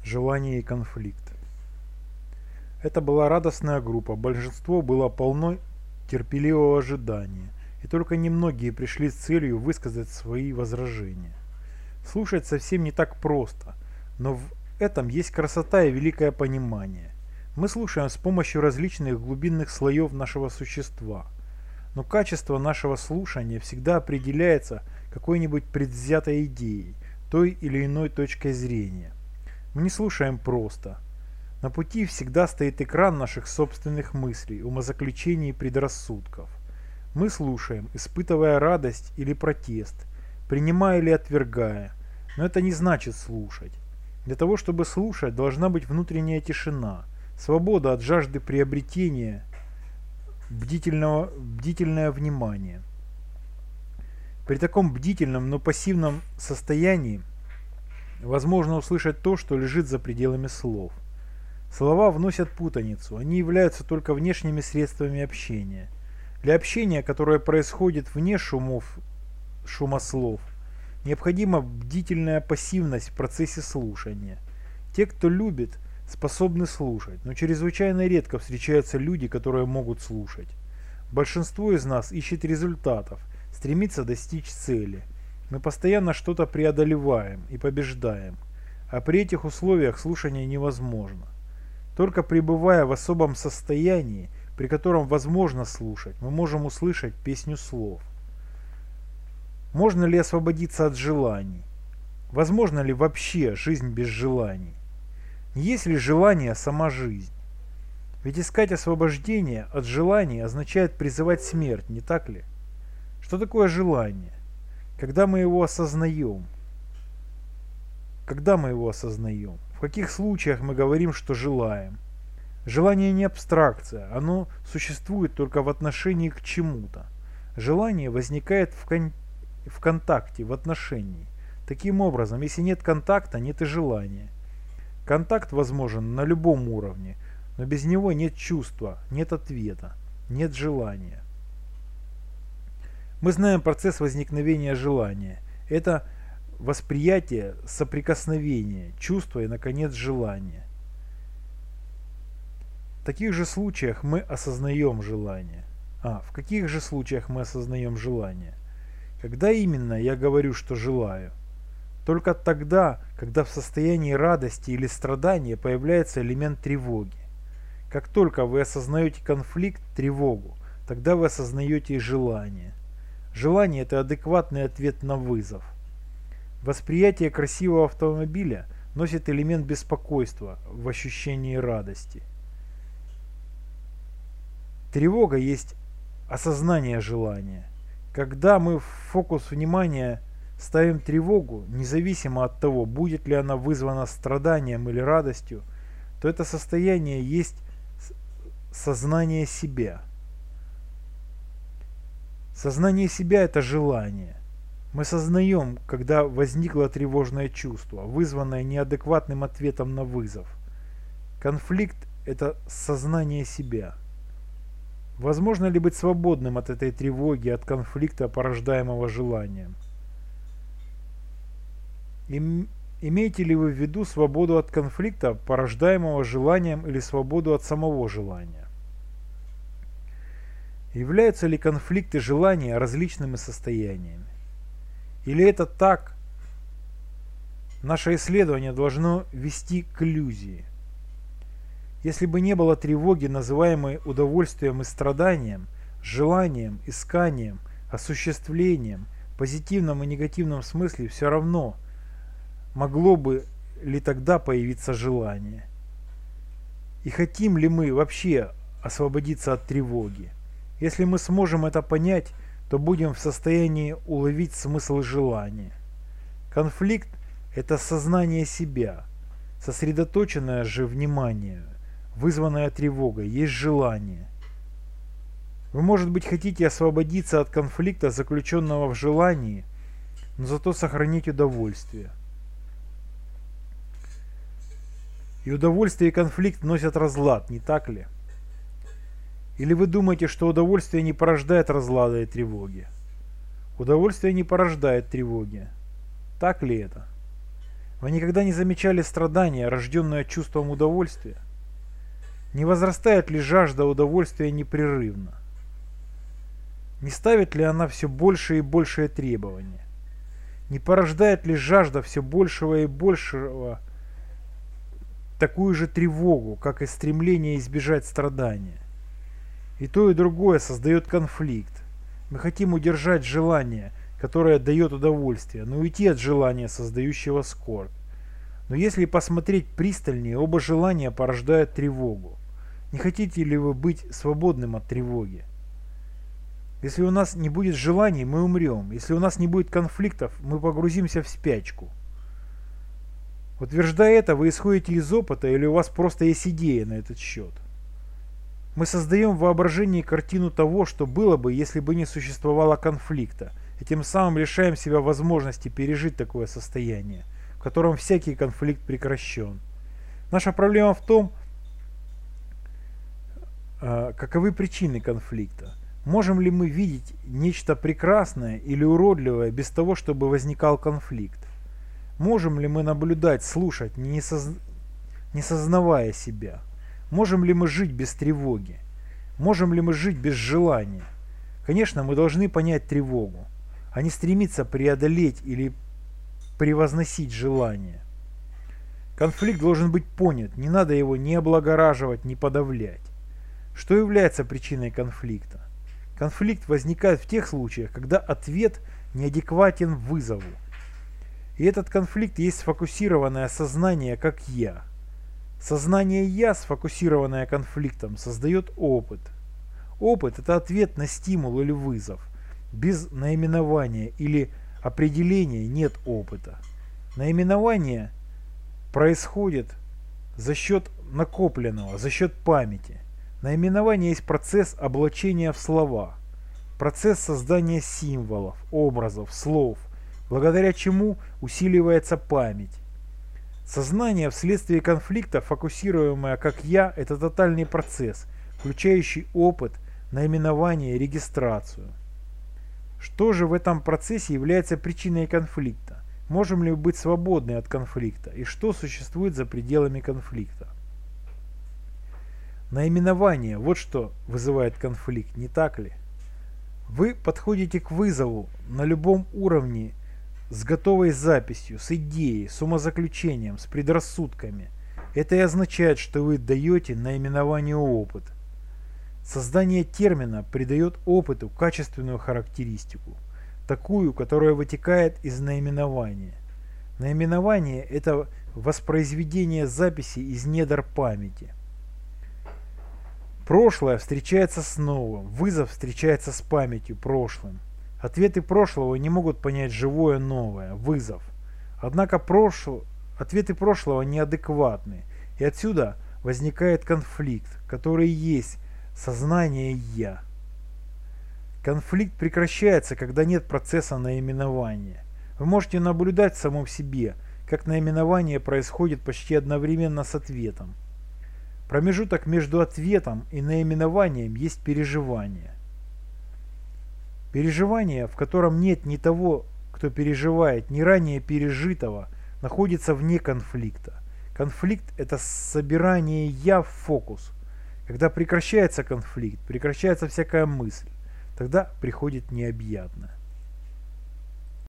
желание и конфликт. Это была радостная группа, большинство было полно терпеливого ожидания, и только немногие пришли с целью высказать свои возражения. Слушать совсем не так просто, но в этом есть красота и великое понимание. Мы слушаем с помощью различных глубинных слоев нашего существа, но качество нашего слушания всегда определяется какой-нибудь предвзятой идеей, той или иной точкой зрения. Мы не слушаем просто. На пути всегда стоит экран наших собственных мыслей, умозаключений и предрассудков. Мы слушаем, испытывая радость или протест, принимая или отвергая, но это не значит слушать. Для того, чтобы слушать, должна быть внутренняя тишина, свобода от жажды приобретения, бдительное внимание. При таком бдительном, но пассивном состоянии возможно услышать то, что лежит за пределами слов. Слова вносят путаницу, они являются только внешними средствами общения. Для общения, которое происходит вне шума слов, необходима бдительная пассивность в процессе слушания. Те, кто любит, способны слушать, но чрезвычайно редко встречаются люди, которые могут слушать. Большинство из нас ищет результатов, стремится достичь цели. Мы постоянно что-то преодолеваем и побеждаем, а при этих условиях слушание невозможно. Только пребывая в особом состоянии, при котором возможно слушать, мы можем услышать песню слов. Можно ли освободиться от желаний? Возможно ли вообще жизнь без желаний? Не есть ли желание сама жизнь? Ведь искать освобождение от желаний означает призывать смерть, не так ли? Что такое желание? Когда мы его осознаем? В каких случаях мы говорим, что желаем? Желание не абстракция, оно существует только в отношении к чему-то. Желание возникает в контакте, в отношении. Таким образом, если нет контакта, нет и желания. Контакт возможен на любом уровне, но без него нет чувства, нет ответа, нет желания. Мы знаем процесс возникновения желания. Это восприятие, соприкосновение, чувство и, наконец, желание. В таких же случаях мы осознаем желание. В каких же случаях мы осознаем желание? Когда именно я говорю, что желаю? Только тогда, когда в состоянии радости или страдания появляется элемент тревоги. Как только вы осознаете конфликт, тревогу, тогда вы осознаете и желание. Желание – это адекватный ответ на вызов. Восприятие красивого автомобиля носит элемент беспокойства в ощущении радости. Тревога есть осознание желания. Когда мы в фокус внимания ставим тревогу, независимо от того, будет ли она вызвана страданием или радостью, то это состояние есть сознание себя. Сознание себя – это желание. Мы сознаем, когда возникло тревожное чувство, вызванное неадекватным ответом на вызов. Конфликт – это сознание себя. Возможно ли быть свободным от этой тревоги, от конфликта, порождаемого желанием? Имеете ли вы в виду свободу от конфликта, порождаемого желанием, или свободу от самого желания? Являются ли конфликты желания различными состояниями? Или это так? Наше исследование должно вести к иллюзии. Если бы не было тревоги, называемой удовольствием и страданием, желанием, исканием, осуществлением, в позитивном и негативном смысле, все равно могло бы ли тогда появиться желание? И хотим ли мы вообще освободиться от тревоги? Если мы сможем это понять, то будем в состоянии уловить смысл желания. Конфликт – это сознание себя, сосредоточенное же внимание, вызванное тревогой, есть желание. Вы, может быть, хотите освободиться от конфликта, заключенного в желании, но зато сохранить удовольствие. И удовольствие и конфликт носят разлад, не так ли? Или вы думаете, что удовольствие не порождает разлада и тревоги? Удовольствие не порождает тревоги. Так ли это? Вы никогда не замечали страдания, рожденное чувством удовольствия? Не возрастает ли жажда удовольствия непрерывно? Не ставит ли она все больше и большие требования? Не порождает ли жажда все большего и большего такую же тревогу, как и стремление избежать страдания? И то, и другое создает конфликт. Мы хотим удержать желание, которое дает удовольствие, но уйти от желания, создающего скорбь. Но если посмотреть пристальнее, оба желания порождают тревогу. Не хотите ли вы быть свободным от тревоги? Если у нас не будет желаний, мы умрем. Если у нас не будет конфликтов, мы погрузимся в спячку. Утверждая это, вы исходите из опыта или у вас просто есть идея на этот счет? Мы создаем в воображении картину того, что было бы, если бы не существовало конфликта, и тем самым лишаем себя возможности пережить такое состояние, в котором всякий конфликт прекращен. Наша проблема в том, каковы причины конфликта. Можем ли мы видеть нечто прекрасное или уродливое без того, чтобы возникал конфликт? Можем ли мы наблюдать, слушать, не сознавая себя? Можем ли мы жить без тревоги? Можем ли мы жить без желания? Конечно, мы должны понять тревогу, а не стремиться преодолеть или превозносить желание. Конфликт должен быть понят, не надо его ни облагораживать, ни подавлять. Что является причиной конфликта? Конфликт возникает в тех случаях, когда ответ неадекватен вызову. И этот конфликт есть сфокусированное сознание как «я». Сознание «я», сфокусированное конфликтом, создает опыт. Опыт – это ответ на стимул или вызов. Без наименования или определения нет опыта. Наименование происходит за счет накопленного, за счет памяти. Наименование есть процесс облачения в слова, процесс создания символов, образов, слов, благодаря чему усиливается память. Сознание вследствие конфликта, фокусируемое как «я», это тотальный процесс, включающий опыт, наименование, регистрацию. Что же в этом процессе является причиной конфликта? Можем ли мы быть свободны от конфликта? И что существует за пределами конфликта? Наименование – вот что вызывает конфликт, не так ли? Вы подходите к вызову на любом уровне с готовой записью, с идеей, с умозаключением, с предрассудками. Это и означает, что вы даете наименованию опыт. Создание термина придает опыту качественную характеристику, такую, которая вытекает из наименования. Наименование – это воспроизведение записи из недр памяти. Прошлое встречается с новым, вызов встречается с памятью прошлым. Ответы прошлого не могут понять живое новое, вызов. Однако ответы прошлого неадекватны, и отсюда возникает конфликт, который есть сознание «я». Конфликт прекращается, когда нет процесса наименования. Вы можете наблюдать в самом себе, как наименование происходит почти одновременно с ответом. Промежуток между ответом и наименованием есть переживание. Переживание, в котором нет ни того, кто переживает, ни ранее пережитого, находится вне конфликта. Конфликт – это собирание «я» в фокус. Когда прекращается конфликт, прекращается всякая мысль, тогда приходит необъятное.